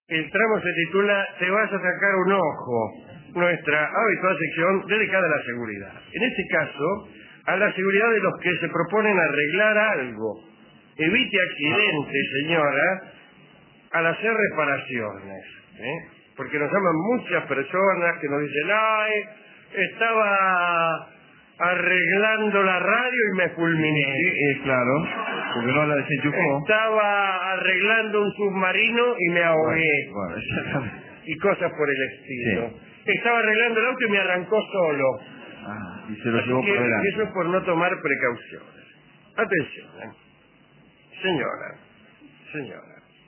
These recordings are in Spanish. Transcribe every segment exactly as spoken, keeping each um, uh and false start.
El tramo se titula Te vas a sacar un ojo, nuestra habitual sección dedicada a la seguridad. En este caso, a la seguridad de los que se proponen arreglar algo. Evite accidentes, señora, al hacer reparaciones, ¿eh? Porque nos llaman muchas personas que nos dicen, ay, estaba arreglando la radio y me fulminé. Sí, eh, claro, porque no la desenchufó. Estaba arreglando un submarino y me ahogué. Bueno, bueno, exactamente. Y cosas por el estilo. Sí. Estaba arreglando el auto y me arrancó solo. Ah, y se lo Así llevó que por delante. eso es por no tomar precauciones. Atención, ¿eh? Señora, señora.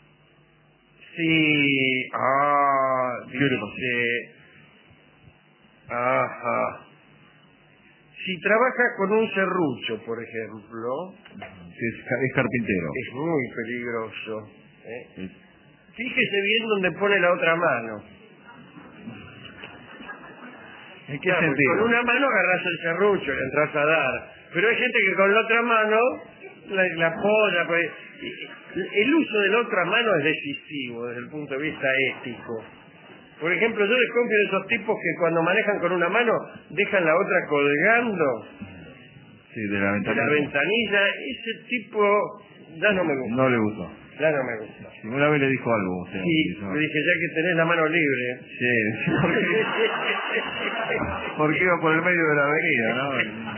Si... Ah, dice... Ajá. Si trabaja con un serrucho, por ejemplo... Sí, es, es carpintero. Es muy peligroso. ¿eh? Sí. Fíjese bien dónde pone la otra mano. ¿En qué Claro, sentido? con una mano agarras el serrucho, le entras a dar. Pero hay gente que con la otra mano la, la apoya. Pues, el uso de la otra mano es decisivo desde el punto de vista ético. Por ejemplo, yo desconfío de esos tipos que cuando manejan con una mano dejan la otra colgando. Sí, de la ventanilla. De la ventanilla. Ese tipo ya no me gusta. No le gustó. Ya no me gusta. Sí, una vez le dijo algo usted. Sí, le dije, ya que tenés la mano libre. Sí, porque, porque iba por el medio de la avenida, ¿no?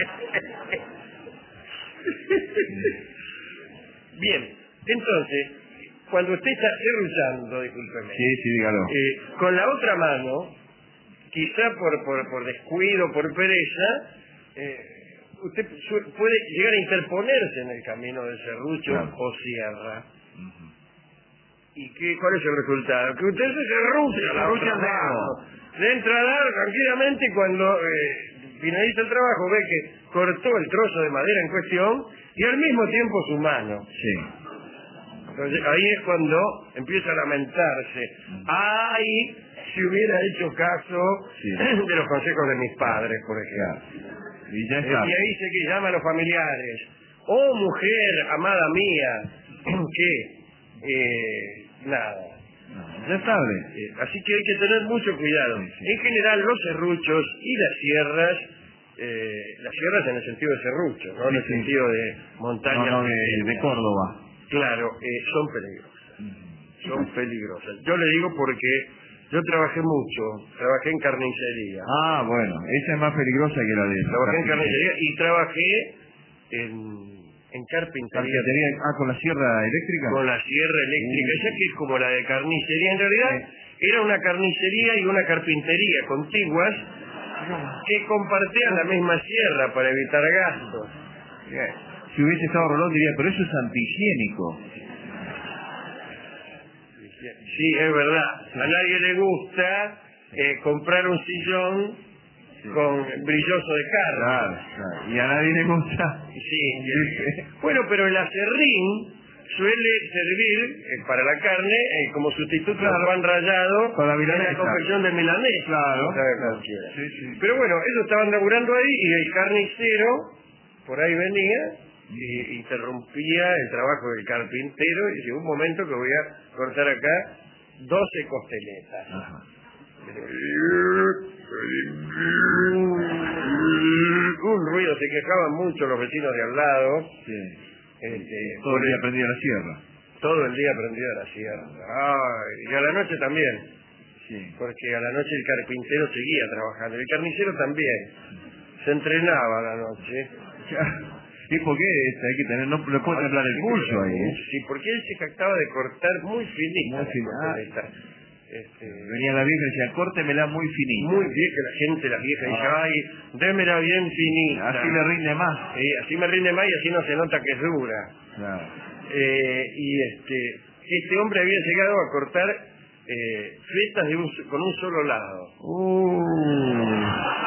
Bien, entonces, cuando usted está serruchando, discúlpeme. Sí, sí, dígalo. Eh, con la otra mano, quizá por, por, por descuido, por pereza, eh, usted puede llegar a interponerse en el camino del serrucho, claro, o sierra. Uh-huh. ¿Y qué, cuál es el resultado? Que usted se serrucha la otra mano. Le entra a dar tranquilamente y cuando eh, finaliza el trabajo ve que cortó el trozo de madera en cuestión y al mismo tiempo su mano. Sí. Entonces ahí es cuando empieza a lamentarse. ¡Ay! Si hubiera hecho caso, sí, de los consejos de mis padres, por ejemplo. Y ya está. Y ahí dice que llama a los familiares. ¡Oh, mujer, amada mía! ¿Qué? Eh, nada. No, ya es tarde. Eh, así que hay que tener mucho cuidado. Sí, sí. En general, los serruchos y las sierras, eh, las sierras en el sentido de serrucho, no, sí, en el sí, sentido de montaña. No, no, de, de Córdoba. Claro, eh, son peligrosas. Uh-huh. Son peligrosas. Yo le digo porque yo trabajé mucho, trabajé en carnicería. Ah, bueno, esa es más peligrosa que la de... Trabajé en carnicería y trabajé en, en carpintería. ¿Carpintería? Ah, ¿con la sierra eléctrica? Con la sierra eléctrica, uh-huh, esa que es como la de carnicería. En realidad sí, era una carnicería y una carpintería contiguas que compartían la misma sierra para evitar gastos. Bien. Si hubiese estado Rolón diría, pero eso es antihigiénico. Sí, es verdad. A nadie le gusta eh, comprar un sillón, sí, con brilloso de carne. Claro, claro. Y a nadie le gusta. Sí. sí. Bueno, pero el acerrín suele servir eh, para la carne eh, como sustituto, claro, al pan rallado para la en la confección de milanesa. Claro. claro. Sí, sí. Pero bueno, ellos estaban laburando ahí y el carnicero por ahí venía y interrumpía el trabajo del carpintero y llegó un momento que voy a cortar acá doce costeletas. Ajá. Un ruido, se quejaban mucho los vecinos de al lado. Sí. Este, todo el día prendido a la sierra. Todo el día prendido a la sierra. Ay, y a la noche también. Sí. Porque a la noche el carpintero seguía trabajando. El carnicero también. Se entrenaba a la noche. ¿Y por qué? Hay que tener, no le puede temblar el pulso ahí, ¿eh? Sí, porque él se jactaba de cortar muy finita. Muy finita. Ah, este, venía la vieja y decía, córtemela muy finita. Muy bien, que la gente, la vieja, ah, dice, ay, démela bien finita. Así le rinde más. Sí, así me rinde más y así no se nota que es dura. Claro. Eh, y este, este hombre había llegado a cortar eh, fletas de un, con un solo lado. Uh.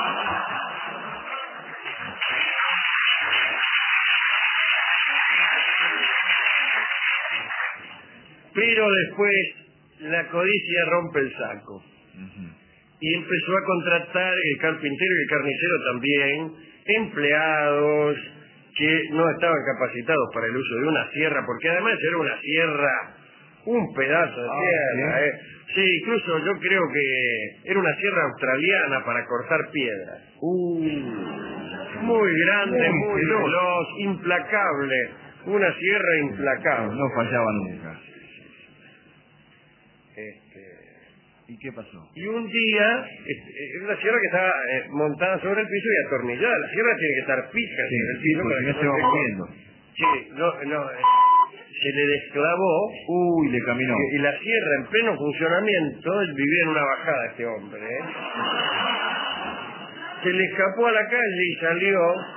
Pero después la codicia rompe el saco. Uh-huh. Y empezó a contratar el carpintero y el carnicero también, empleados que no estaban capacitados para el uso de una sierra, porque además era una sierra Un pedazo de Ah, sierra, ¿sí? ¿eh? Sí, incluso yo creo que era una sierra australiana para cortar piedras. Uh, Muy grande, Muy muy veloz. veloz, implacable. Una sierra no, implacable. no fallaba nunca. Este, ¿Y qué pasó? y un día, este, es una sierra que está eh, montada sobre el piso y atornillada. La sierra tiene que estar fija Sí, sobre el piso porque para no que se va se- moviendo. Sí, no, no, eh, se le desclavó Uy, le caminó. y, y la sierra en pleno funcionamiento, él vivía en una bajada este hombre, ¿eh? Se le escapó a la calle y salió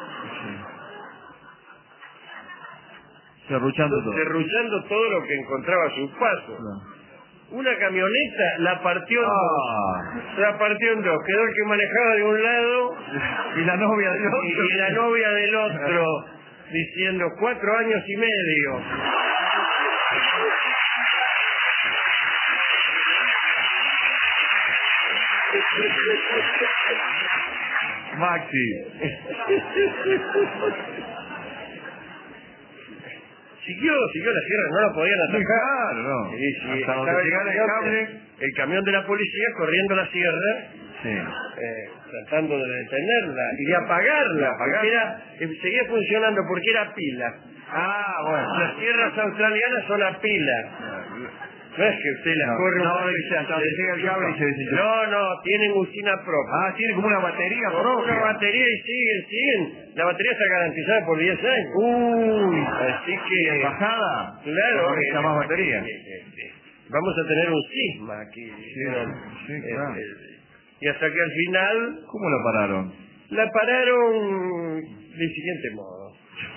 Serruchando todo. derruchando todo lo que encontraba a su paso. Claro. Una camioneta la partió en Ah. dos. La partió en dos. Quedó el que manejaba de un lado Y la novia del otro. y, y la novia del otro, diciendo cuatro años y medio. Maxi. Siguió, siguió la sierra, no la podían atacar. Claro, no. Sí, sí, Hasta estaba donde llegara el camión- cable. el camión de la policía corriendo la sierra, Sí. eh, tratando de detenerla y de apagarla, apagarla. porque era, eh, seguía funcionando porque era pila. Ah, bueno. Las sierras australianas son a pila. No es que usted las No, corre un no, poco y dice, hasta donde llega el cable y se desenchufa. No, no, tienen usina propia. Ah, tiene como una batería Con propia. una batería y siguen, siguen. La batería está garantizada por diez años. Uy. Así que... Bajada. Claro. Necesita eh, más batería. eh, eh, eh, Vamos a tener un cisma aquí. dijeron. sí, Eh, claro. eh, y hasta que al final ¿Cómo lo pararon? la pararon del siguiente modo.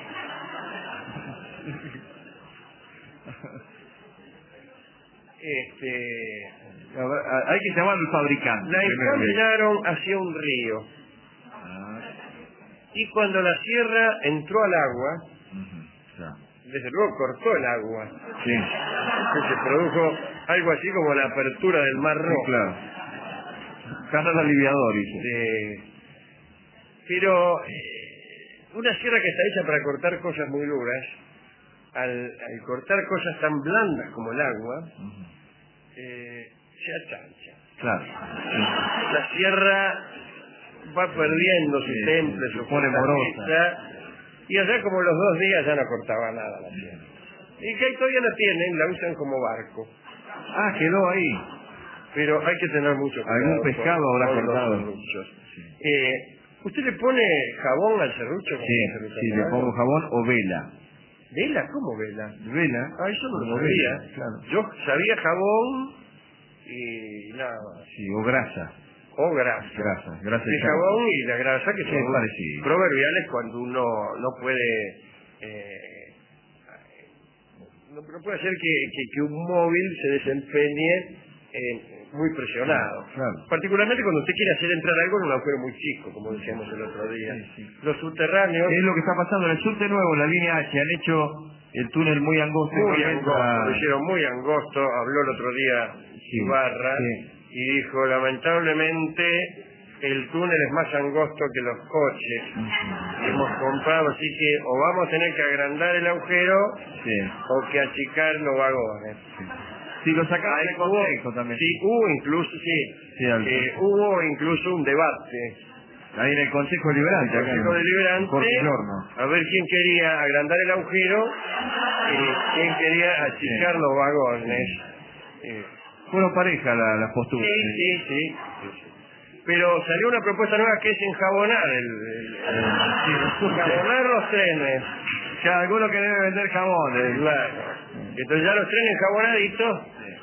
Este, A ver, a- hay que llamar al fabricante. la primero. encaminaron hacia un río. Ah, Y cuando la sierra entró al agua, ujú, ya. desde luego cortó el agua. Sí, Que se produjo algo así como la apertura del Mar sí, Rojo. claro. Canal aliviador, dice. De- Pero eh, una sierra que está hecha para cortar cosas muy duras, al, al cortar cosas tan blandas como el agua, Ujú, eh, se achancha. claro. Sí. La sierra va perdiendo su Sí, temple, se su pone fortaleza, y allá como los dos días ya no cortaba nada la sierra. Y que ahí todavía la tienen, la usan como barco. Ah, quedó ahí. Pero hay que tener mucho cuidado. Algún pescado con- habrá con los cortado. serruchos. Sí. Eh, ¿Usted le pone jabón al serrucho? cuando Sí, hace serrucho sí, le armado? pongo jabón o vela. ¿Vela? ¿Cómo vela? Vela. Ah, eso no lo como sabía. vela, claro. Yo sabía jabón y nada más. Sí, o grasa. O grasa. Grasa, grasa de El jabón y la grasa que Sí, son parecido. proverbiales cuando uno no puede... eh, no, no puede hacer que, que, que un móvil se desempeñe eh, muy presionado. Claro. Particularmente cuando usted quiere hacer entrar algo en un agujero muy chico, como decíamos el otro día. Sí, sí. Los subterráneos... Es lo que está pasando en el subte nuevo, en la línea H. Han hecho el túnel muy angosto. Muy igualmente angosto, a- lo hicieron muy angosto, habló el otro día Sí, Ibarra sí. y dijo, lamentablemente el túnel es más angosto que los coches que hemos comprado, así que o vamos a tener que agrandar el agujero Sí. o que achicar los vagones. Sí, lo sacaron Ahí de hubo- contexto también. Sí, hubo incluso, sí, Sí, al- eh, hubo incluso un debate. Ahí en el Consejo Liberante. El acá, Consejo ¿no? Deliberante, Jorge Giorno. a ver quién quería agrandar el agujero y quién quería achicar Sí. los vagones. Eh, Fueron pareja la, las posturas. Sí, sí, sí, sí, sí. Pero salió una propuesta nueva que es enjabonar el, el- el- enjabonar los trenes. Que alguno que debe vender jabón. eh. Claro. Entonces ya los trenes enjabonaditos.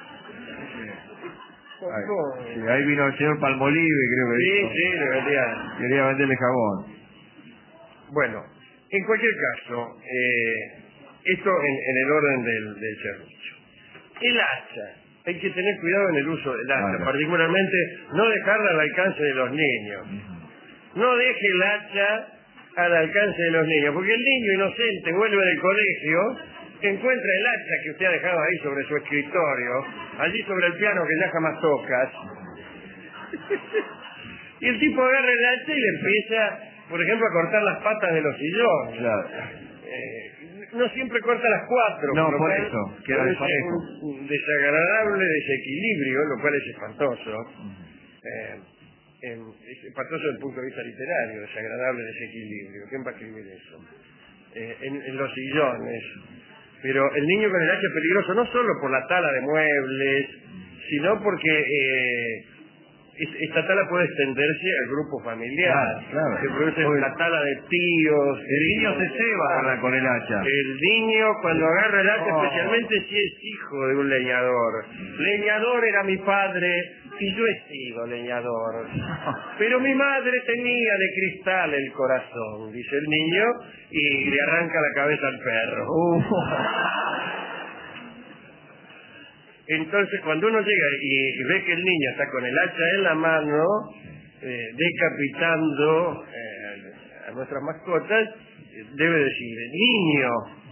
Ahí, sí, ahí vino el señor Palmolive, creo que Sí, dijo. sí, le vendían. Quería venderle jabón. Bueno, en cualquier caso, eh, esto en, en el orden del, del serrucho. El hacha. Hay que tener cuidado en el uso del hacha, Claro. particularmente no dejarla al alcance de los niños. No deje el hacha al alcance de los niños, porque el niño inocente vuelve del colegio, encuentra el hacha que usted ha dejado ahí sobre su escritorio, allí sobre el piano que ya jamás tocas, y el tipo agarra el hacha y le empieza, por ejemplo, a cortar las patas de los sillones. Claro. Eh, no siempre corta las cuatro. No, por, por eso, queda desparejo. Un, un desagradable desequilibrio, lo cual es espantoso. Uh-huh. eh, en, es espantoso desde el punto de vista literario, desagradable desequilibrio. ¿Quién va a escribir eso? Eh, en, en los sillones. Pero el niño con el hacha es peligroso no solo por la tala de muebles, sino porque eh, esta tala puede extenderse al grupo familiar. Claro, claro. Se produce la tala de tíos. El niño se ceba con el hacha. El niño cuando agarra el hacha, oh. especialmente si es hijo de un leñador. Leñador era mi padre y yo he sido leñador. Pero mi madre tenía de cristal el corazón, dice el niño, y le arranca la cabeza al perro. Uh. Entonces, cuando uno llega y ve que el niño está con el hacha en la mano, eh, decapitando eh, a nuestras mascotas, debe decir, niño,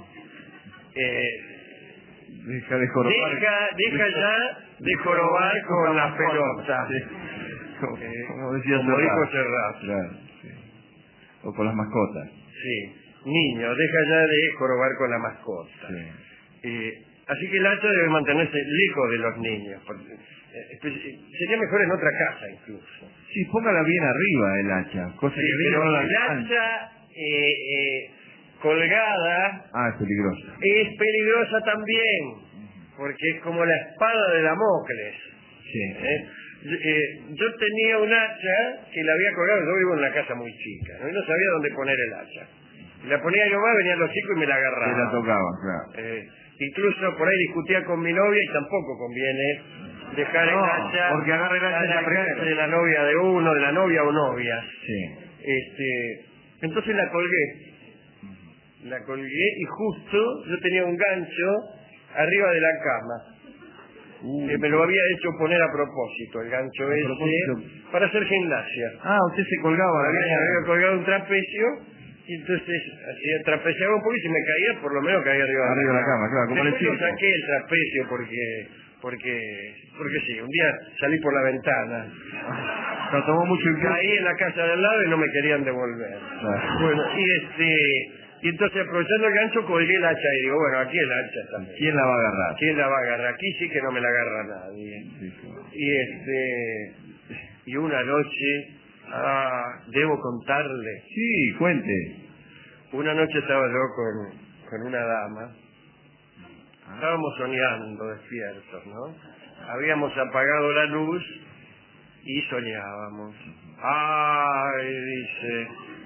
eh, deja de jorobar. Deja, deja ya de jorobar con la pelota. Sí. Como, eh, como decía como Serrat. dijo Serrat. Claro, sí. O con las mascotas. Sí, niño, deja ya de jorobar con la mascota. Sí. Eh, Así que el hacha debe mantenerse lejos de los niños. Porque, eh, sería mejor en otra casa incluso. Sí, póngala bien arriba el hacha. Cosa sí, que pero no la el hacha eh, eh, colgada ah, es peligrosa. Es peligrosa también, porque es como la espada de Damocles. Sí. ¿Eh? Yo, eh, yo tenía un hacha que la había colgado, yo vivo en una casa muy chica, ¿no? Y no sabía dónde poner el hacha. La ponía yo más, venían los chicos y me la agarraban. Se la tocaban, claro. Eh, Incluso por ahí discutía con mi novia y tampoco conviene dejar no, el hacha porque agarra el hacha la casa de la novia de uno, de la novia o novia. Sí. Este, entonces la colgué. La colgué y justo yo tenía un gancho arriba de la cama. Uh, que me lo había hecho poner a propósito, el gancho ese, propósito? Para hacer gimnasia. Ah, usted se colgaba. Había, había colgado un trapecio. Y entonces hacía trapeciaba un poco y si me caía, por lo menos caía arriba, arriba de la cama. Claro, como Después el yo saqué el trapecio porque, porque, porque sí, un día salí por la ventana. Pero tomó mucho impulso. Caí en la casa de al lado y no me querían devolver. Claro. Bueno, y este, y entonces aprovechando el gancho colgué el hacha y digo, bueno, aquí el hacha también. ¿Quién la va a agarrar? ¿Quién la va a agarrar? Aquí sí que no me la agarra nadie. Sí, sí. Y este, y una noche, ah, debo contarle. Sí, cuente. Una noche estaba yo con, con una dama, estábamos soñando despiertos, ¿no? Habíamos apagado la luz y soñábamos. Ay, dice,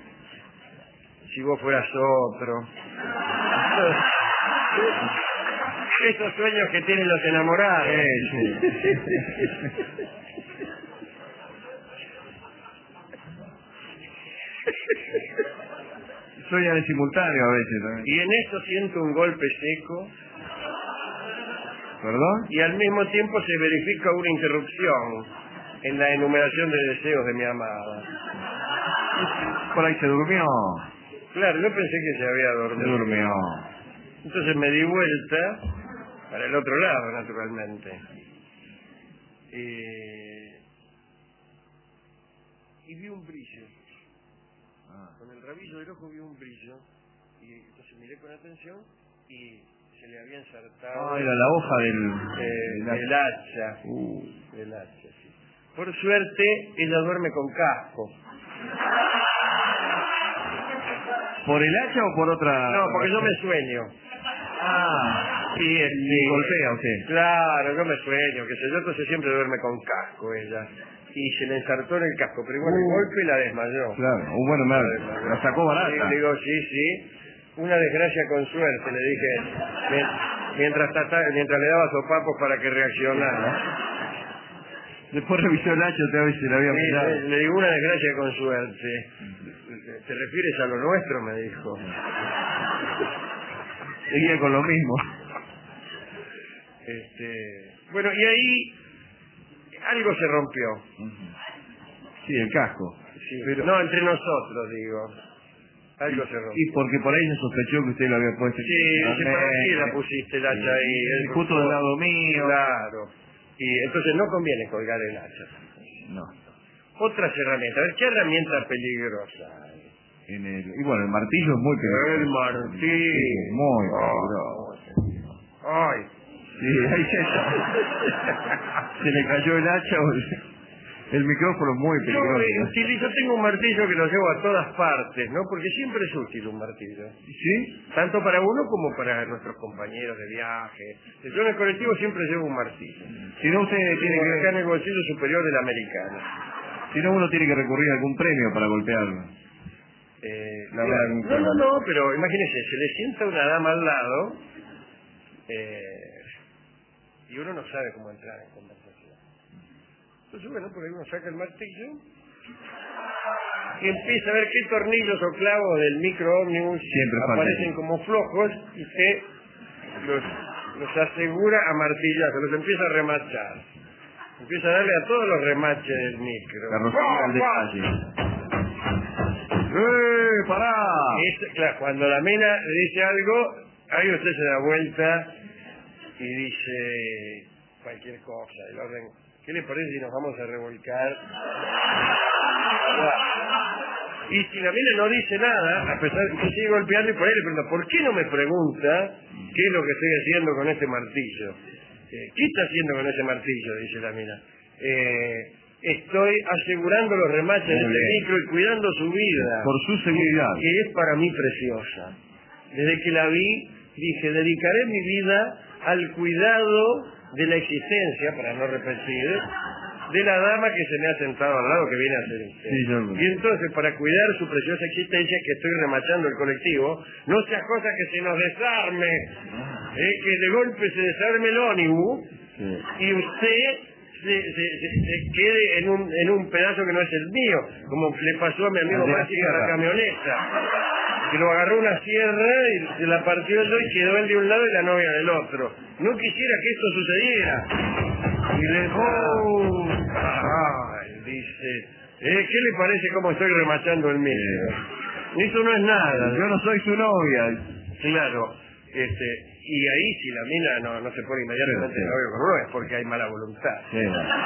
si vos fueras otro. Esos sueños que tienen los enamorados. Sí, sí. Sueñan en simultáneo a veces también. Y en eso siento un golpe seco. ¿Perdón? Y al mismo tiempo se verifica una interrupción en la enumeración de deseos de mi amada. Por ahí se durmió. Claro, yo pensé que se había dormido. Se durmió. Entonces me di vuelta para el otro lado, naturalmente. Eh, y vi un brillo. Con el rabillo del ojo vi un brillo. Y entonces miré con atención y se le había ensartado... Ah, era la hoja del... Eh, del del hacha. Uh. Del hacha, sí. Por suerte, ella duerme con casco. ¿Por el hacha o por otra...? No, porque yo me sueño. Ah, y, este, y golpea usted. Claro, yo me sueño, que sé yo, entonces siempre duerme con casco ella. Y se le ensartó en el casco, pero igual uh, el golpe la desmayó. Claro, uh, bueno, me la, la sacó barata. Sí, le digo, sí, sí. Una desgracia con suerte, le dije, mientras, tata, mientras le daba sopapos para que reaccionara. Después revisó el hacha otra vez y se le había sí, mirado. Le, le digo, una desgracia con suerte. ¿Te refieres a lo nuestro? Me dijo. Seguía con lo mismo. Este, bueno, y ahí algo se rompió. Sí, el casco. Sí, pero... No, entre nosotros, digo. Algo se rompió. Y porque por ahí se sospechó que usted lo había puesto. Sí, sí, ¿para qué la pusiste el hacha sí, ahí? El justo del lado mío. Claro. Y entonces no conviene colgar el hacha. No. Otras herramientas. A ver, ¿qué herramienta peligrosa hay? en el... Y bueno, el martillo es muy peligroso. El martillo. Sí, muy peligroso. Oh. Ay. Sí, ahí se, se le cayó el hacha o el, el micrófono es muy Yo peligroso. eh, utilizo, tengo un martillo que lo llevo a todas partes, ¿no? Porque siempre es útil un martillo. ¿Sí? Tanto para uno como para nuestros compañeros de viaje. Yo en el colectivo siempre llevo un martillo. Si no, usted tiene Tengo acá que... en el bolsillo superior del americano. Si no, uno tiene que recurrir a algún premio para golpearlo. Eh, La claro. verdad, no, no, no, pero imagínese, se le sienta una dama al lado eh, y uno no sabe cómo entrar en conversación. Entonces, bueno, por ahí uno saca el martillo y empieza a ver qué tornillos o clavos del micro ómnibus Siempre aparecen falta. como flojos y usted los, los asegura a martillazos, los empieza a remachar. Empieza a darle a todos los remaches del micro. Carrocería al detalle. ¡Eh, pará! Es, claro, cuando la mina le dice algo, ahí usted se da vuelta y dice cualquier cosa. El orden, ¿qué le parece si nos vamos a revolcar? Y si la mina no dice nada, a pesar de que sigue golpeando, y por ahí le pregunta, ¿por qué no me pregunta qué es lo que estoy haciendo con este martillo? Eh, ¿Qué está haciendo con ese martillo? Dice la mina. Eh, estoy asegurando los remaches de este micro y cuidando su vida. Por su seguridad. Que, que es para mí preciosa. Desde que la vi, dije, dedicaré mi vida al cuidado de la existencia, para no repetir, de la dama que se me ha sentado al lado, que viene a ser usted. Sí, yo... Y entonces, para cuidar su preciosa existencia, que estoy remachando el colectivo, no sea cosa que se nos desarme, eh, que de golpe se desarme el ónibus, sí. Y usted se, se, se, se quede en un, en un pedazo que no es el mío, como le pasó a mi amigo Maxi con la camioneta, que lo agarró una sierra y se la partió él y quedó él de un lado y la novia del otro. No quisiera que esto sucediera. Y le oh, ay, dice, eh, ¿qué le parece cómo estoy remachando el mío? Eso no es nada. Yo no soy su novia. Claro, este, y ahí si la mina no, no se pone inmediatamente sí, sí. de novio con uno es porque hay mala voluntad. Sí.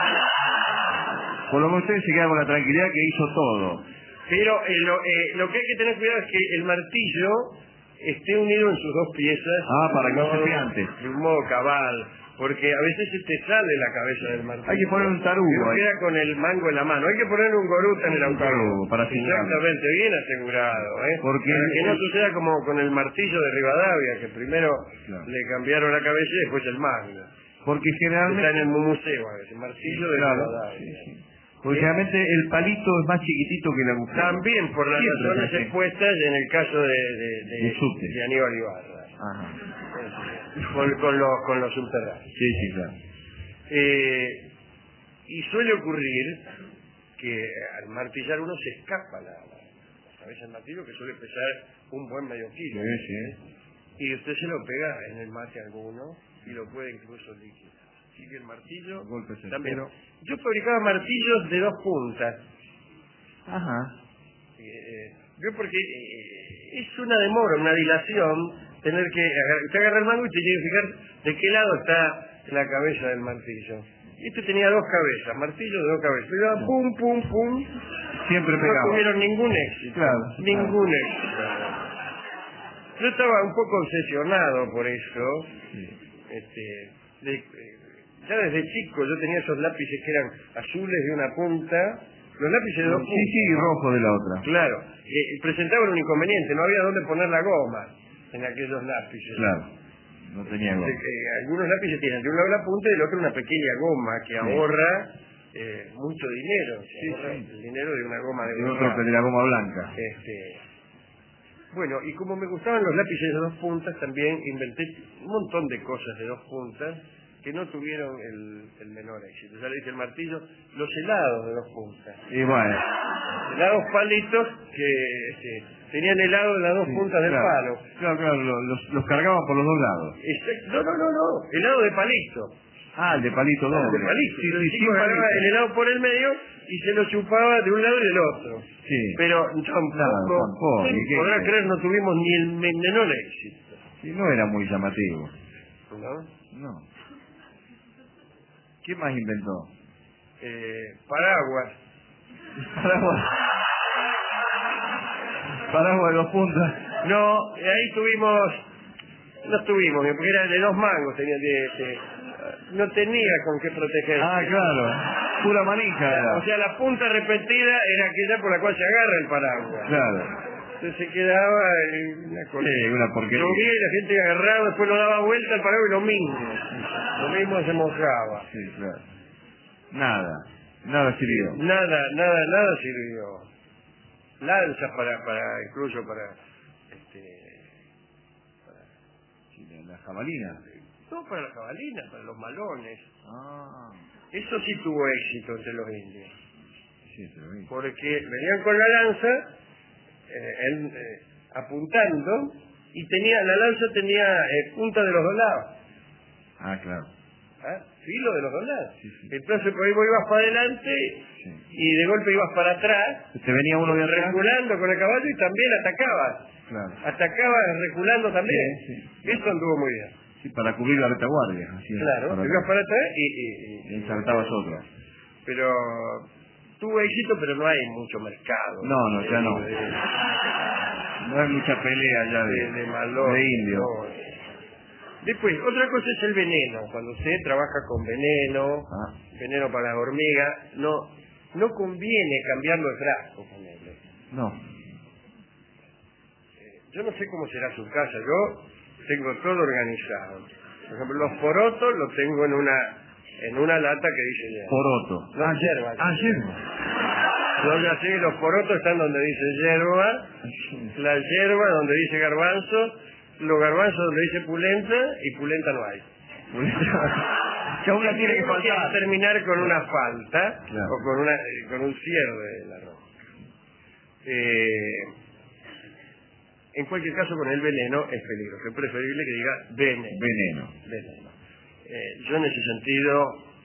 Por lo menos usted se queda con la tranquilidad que hizo todo. Pero eh, lo, eh, lo que hay que tener cuidado es que el martillo esté unido en sus dos piezas. Ah, para que no se modo, piante. De un modo cabal. Porque a veces se te sale la cabeza del martillo. Hay que poner un tarugo. Y uno queda con el mango en la mano. Hay que poner un goruta en el autobús. Para asegurar. Exactamente, bien asegurado. ¿eh? Porque para que el... no suceda como con el martillo de Rivadavia, que primero claro. le cambiaron la cabeza y después el mango. Porque generalmente... Está en el museo a veces, martillo de claro. Rivadavia. Sí, sí. Porque generalmente el palito es más chiquitito que la agujero. También por las Siempre razones expuestas en el caso de, de, de, de, de Aníbal Ibarra. Ajá. Con, con, los, con los subterráneos. Sí, sí, claro. Eh, y suele ocurrir que al martillar uno se escapa la, la, la cabeza del martillo, que suele pesar un buen medio kilo. Sí, sí. Y usted se lo pega en el mate a alguno y lo puede incluso liquidar. Así que el martillo también. Pero... Yo fabricaba martillos de dos puntas. Ajá. Eh, yo porque eh, es una demora, una dilación, tener que agarrar, usted agarra el mango y te tiene que fijar de qué lado está la cabeza del martillo. Este tenía dos cabezas, martillo de dos cabezas. Iba sí. pum, pum, pum. Siempre pegaba. No tuvieron ningún éxito. Claro. Ningún claro. éxito. Yo estaba un poco obsesionado por eso. Sí. Este, de, ya desde chico yo tenía esos lápices que eran azules de una punta, los lápices de dos sí, puntas. Sí, sí, y rojo de la otra. Claro. Eh, presentaban un inconveniente, no había dónde poner la goma en aquellos lápices. Claro. No tenía goma. Entonces, eh, algunos lápices tienen de un lado la punta y del otro una pequeña goma que sí. ahorra eh, mucho dinero. Sí, ahorra sí. El dinero de una goma de y otro de la goma blanca. Este, bueno, y como me gustaban los lápices de dos puntas, también inventé un montón de cosas de dos puntas que no tuvieron el, el menor éxito. Ya le dije el martillo, los helados de dos puntas. Y bueno. Helados palitos que este, tenían helado en las dos sí, puntas del claro, palo. Claro, claro, los, los cargaban por los dos lados. Exacto. No, no, no, no, helado de palito. Ah, el de palito doble. El de palito. Sí, el sí, chico agarraba el helado por el medio y se lo chupaba de un lado y del otro. Sí. Pero tampoco, no, tampoco podrá ¿qué? creer, no tuvimos ni el menor éxito. Sí, no era muy llamativo. ¿No? No. ¿Qué más inventó? Eh, paraguas. Paraguas. Paraguas de dos puntas. No, ahí tuvimos, no estuvimos, porque era de dos mangos, tenía de, de, no tenía con qué protegerse. Ah, claro, pura manija era. O sea, la punta repetida era aquella por la cual se agarra el paraguas. Claro. Entonces se quedaba en una cosa. Sí, una porquería. Llovía y la gente agarraba, después lo daba vuelta al paraguas y lo mismo. Lo mismo se mojaba. Sí, claro. Nada, nada sirvió. Nada, nada, nada sirvió. Lanzas para, para, incluso para, este... para... Sí, la jabalina. No, para la jabalina, para los malones. Ah. Eso sí tuvo éxito entre los indios. Sí, te lo vi. Porque venían con la lanza, eh, en, eh, apuntando, y tenía la lanza tenía eh, punta de los dos lados. Ah, claro. ¿Ah? Filo de los dos lados. Sí, sí. Entonces por ahí vos ibas para adelante, Sí. y de golpe ibas para atrás, Te venía uno de atrás. reculando con el caballo y también atacabas. Claro. Atacabas reculando también. Sí, sí. Eso anduvo muy bien. Sí, para cubrir la retaguardia. Así es, Claro, para te ibas para atrás y... y, y- y ensartabas otra. pero tuvo éxito, pero no hay mucho mercado. No, no, ya de- no. de- No hay mucha pelea ya de, de, de malón, de indio. no. Después, otra cosa es el veneno. Cuando usted trabaja con veneno, Ah. veneno para las hormigas, no, no conviene cambiarlo de frasco, ponerle. No. Eh, yo no sé cómo será su casa, yo tengo todo organizado. Por ejemplo, los porotos los tengo en una en una lata que dice hierba. Poroto. No, hierba. Ah, hierba. Yo ya sé, los porotos están donde dice hierba, la hierba donde dice garbanzo, los garbanzos donde dice pulenta, y pulenta no hay. Que aún la tiene que Tengo faltar. terminar con una falta, Claro. o con una eh, con un cierre del arroz. Eh, en cualquier caso, con el veneno es peligroso. Es preferible que diga veneno. Veneno. Veneno. Eh, yo en ese sentido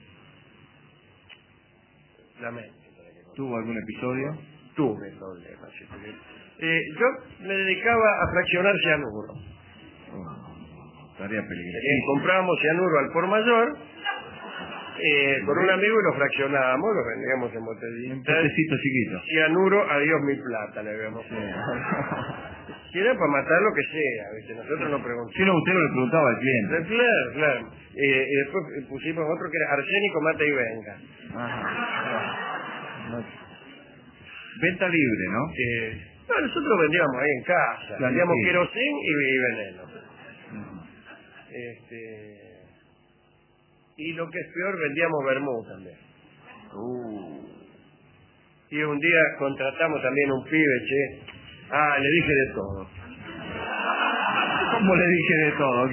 lamento. ¿Tuvo algún episodio? Tuve problemas. sí, porque, eh, yo me dedicaba a fraccionar cianuro. Oh, tarea Eh, peligrosa. comprábamos cianuro al por mayor eh, con un amigo y lo fraccionábamos, lo vendíamos en Un botellitas. potecito chiquito. Cianuro, adiós mi plata, le habíamos Sí. Si era para matar lo que sea, ¿viste? Nosotros no preguntamos. Si no, usted no le preguntaba al cliente. Claro, claro. Eh, y después pusimos otro que era arsénico, mata y venga. Ajá. No. Venta libre, ¿no? Eh, no, nosotros vendíamos ahí en casa. Claro, Vendíamos sí. querosín y, y veneno. Ujú. Este, y lo que es peor, vendíamos vermú también. Uh. Y un día contratamos también un pibe, che. Ah, le dije de todo. ¿Cómo le dije de todo?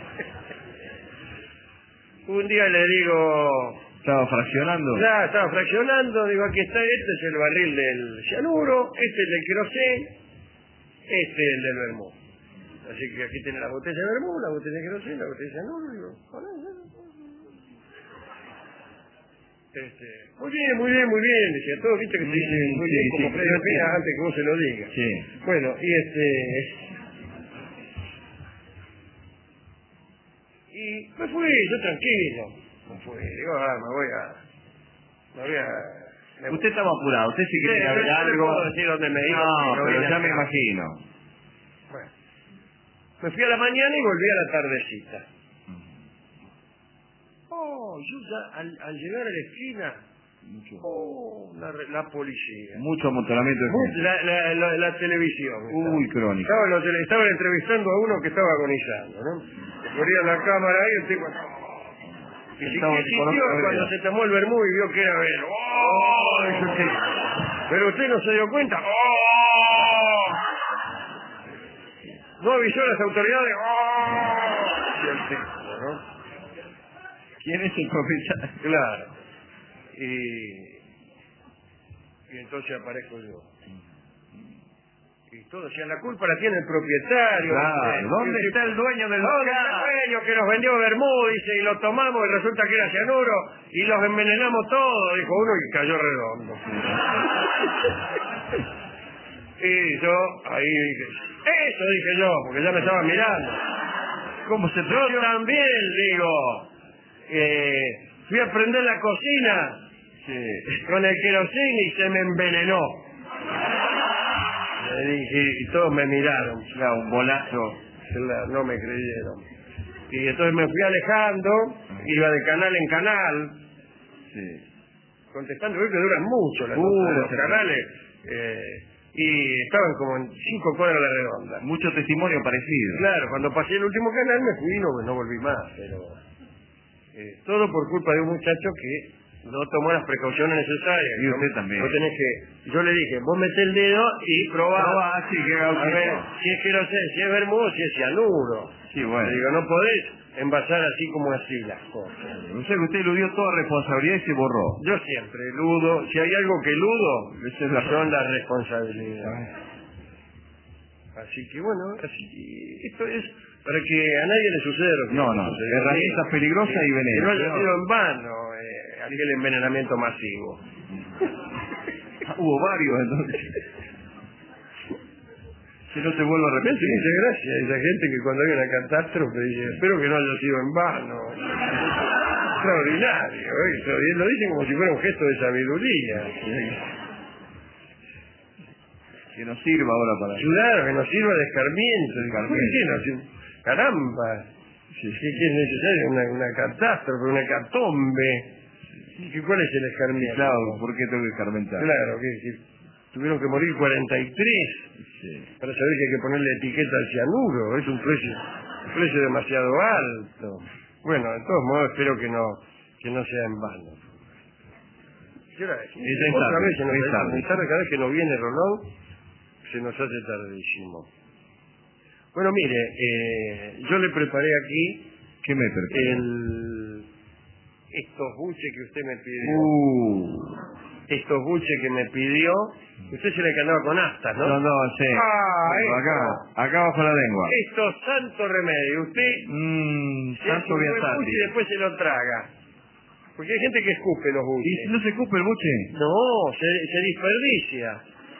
Un día le digo... ¿Estaba fraccionando? Ya, estaba fraccionando, digo, aquí está, este es el barril del cianuro, este es el del querosén, este es el del vermú. Así que aquí tiene la botella de vermú, la botella de querosén, la botella de cianuro, digo, hola, este, muy bien, muy bien, muy bien, decía todo, viste que se dice Mm, muy sí, bien como sí, Freddy sí, Ortega sí. antes que vos se lo digas. Sí. Bueno, y este... Y me fui, yo tranquilo, me fui, digo, ah, me voy a... Me voy a... me Usted estaba apurado, usted sí Sí, quería ver yo no le algo. puedo decir dónde me iba, No, pero pero vine ya me acá. imagino. Bueno, me fui a la mañana y volví a la tardecita. Oh, yo ya al, al llegar a la esquina, Mucho, oh, la, re- la policía. mucho amontonamiento de Mu- gente. La, la, la, la televisión. Uy, crónica. Estaban, los tele- estaban entrevistando a uno que estaba agonizando, ¿no? Ponía la cámara ahí, el tipo... Y si Estaba qué con otra sintió cuando vereda. se tomó el vermú y vio que era ver. ¡Oh! Eso sí. Pero usted no se dio cuenta. ¡Oh! No avisó a las autoridades. ¡Oh! Y el tipo, ¿no? ¿Quién es el propietario? Claro. Y, y entonces aparezco yo. Y todos decían, la culpa la tiene el propietario. Claro, dice. ¿dónde Y está el dueño del ¿Dónde está local? el dueño que nos vendió vermú? Dice, y lo tomamos y resulta que era cianuro y los envenenamos todos, dijo uno y cayó redondo. Y yo ahí dije, eso dije yo, porque ya me estaba mirando. ¿Cómo se Yo perdió? también, digo, eh, fui a prender la cocina Sí. con el querosín y se me envenenó. Le dije, y todos me miraron. Claro, un bolazo. Claro, no me creyeron. Y entonces me fui alejando, iba de canal en canal, Sí. contestando, creo que duran mucho las Uh, cosas de los sí. canales, eh, y estaban como en cinco cuadras a la redonda. Mucho testimonio parecido. Claro, cuando pasé el último canal me fui y no, no volví más, pero eh, todo por culpa de un muchacho que no tomó las precauciones necesarias. Y usted ¿no? también. Vos tenés que, yo le dije, vos metés el dedo y probá. Probá, sí, que a ver, gauchito. si es queroseno, si es vermouth, si es cianuro. Sí, bueno. Le digo, no podés envasar así como así las cosas. O sea que usted eludió toda responsabilidad y se borró. Yo siempre eludo, si hay algo que eludo, Esa es la- son las responsabilidades. Así que bueno, así, esto es para que a nadie le suceda lo que No, le no, sucedió a mí. herramientas peligrosas y Que veneno. no haya No. sido en vano eh, aquel envenenamiento masivo. Hubo varios, entonces. Si no se vuelve a Me hace repetir. mucha gracia esa gente que cuando hay una catástrofe dice, espero que no haya sido en vano. Extraordinario, ¿eh? Y lo dicen como si fuera un gesto de sabiduría. Que nos sirva ahora para... Claro, que nos sirva de escarmiento. Escarmiento. ¿Por qué no? Si- Caramba. Sí. ¿Qué, qué es necesario? Una, una catástrofe, una hecatombe. ¿Qué- ¿Cuál es el escarmiento? Claro, ¿por qué tengo que escarmentar? Claro, que, que tuvieron que morir cuarenta y tres Sí. para saber que hay que ponerle etiqueta al cianuro. Es un precio, un precio demasiado alto. Bueno, de todos modos espero que no que no sea en vano. ¿Qué hora es? Es tarde, Otra vez se nos es hace tarde. muy tarde, cada vez que no viene Rolón se nos hace tardísimo. Bueno, mire, eh, yo le preparé aquí ¿Qué me prepara? el, estos buches que usted me pidió. Uh. Estos buches que me pidió. Usted se le andaba con astas, ¿no? No, no, sí. Ah, acá, acá bajo la lengua. Estos santos remedios. Usted Mmm, se hace tanto un buen Biasati. buche y después se lo traga. Porque hay gente que escupe los buches. ¿Y si no se cupe el buche? No, se, se desperdicia.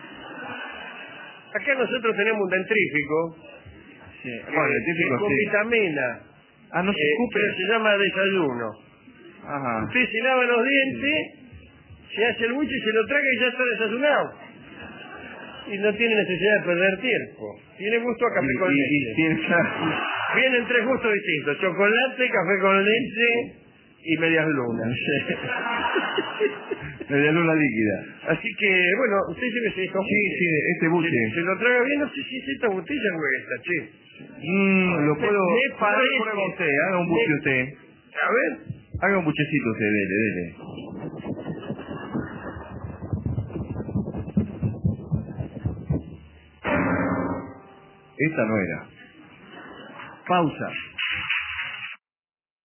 Acá nosotros tenemos un dentrífico. Sí. que- Bueno, el que típico con sí. vitamina. Ah, no se Eh, cupe. pero se llama desayuno. Ajá. Usted se lava los dientes, se hace el buche y se lo traga y ya está desayunado. Y no tiene necesidad de perder tiempo. Tiene gusto a café Y- con y- y leche. tiene- Vienen tres gustos distintos: chocolate, café con leche y medias lunas. Media luna líquida. Así que, bueno, usted llévese esto. Sí, sí, este buche. Se, se lo traga bien, no sé si es esta botella o esta, che. Mmm, lo Me- puedo... me parece- Prueba usted, haga un buche me- usted. A ver. Haga un buchecito usted, dele, dele. Esta no era. Pausa.